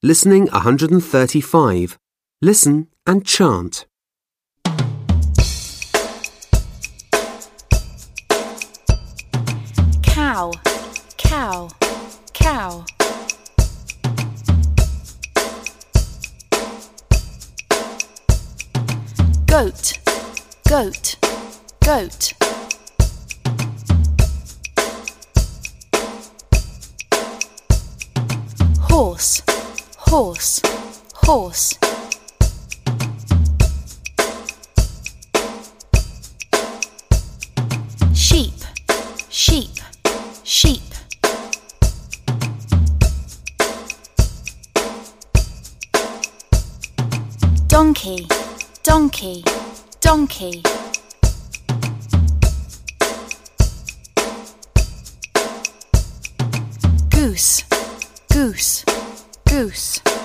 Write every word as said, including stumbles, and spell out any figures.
Listening one hundred thirty-five. Listen and chant. Cow, cow, cow. Goat, goat, goat. Horse, horse, horse. Sheep, sheep, sheep. Donkey, donkey, donkey. Goose, goose, goose.